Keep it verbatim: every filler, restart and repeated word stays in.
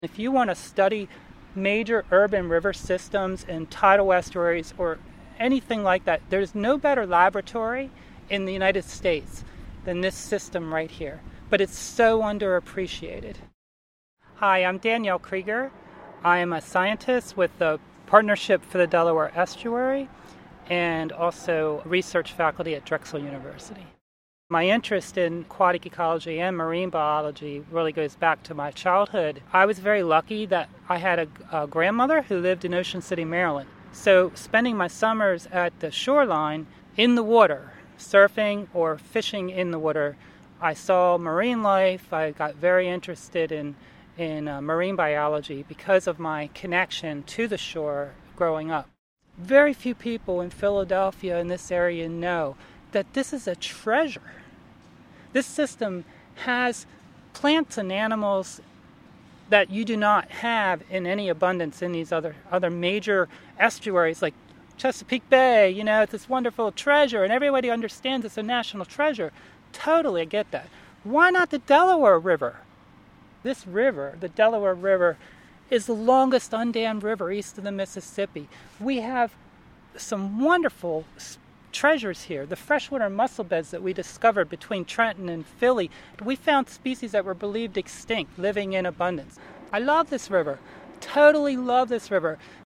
If you want to study major urban river systems and tidal estuaries or anything like that, there's no better laboratory in the United States than this system right here. But it's so underappreciated. Hi, I'm Danielle Krieger. I am a scientist with the Partnership for the Delaware Estuary and also research faculty at Drexel University. My interest in aquatic ecology and marine biology really goes back to my childhood. I was very lucky that I had a, a grandmother who lived in Ocean City, Maryland. So spending my summers at the shoreline in the water, surfing or fishing in the water, I saw marine life. I got very interested in, in uh, marine biology because of my connection to the shore growing up. Very few people in Philadelphia in this area know that this is a treasure. This system has plants and animals that you do not have in any abundance in these other other major estuaries like Chesapeake Bay. You know, it's this wonderful treasure, and everybody understands it's a national treasure. Totally, I get that. Why not the Delaware River? This river, the Delaware River, is the longest undammed river east of the Mississippi. We have some wonderful treasures here. The freshwater mussel beds that we discovered between Trenton and Philly, we found species that were believed extinct living in abundance. I love this river. Totally love this river.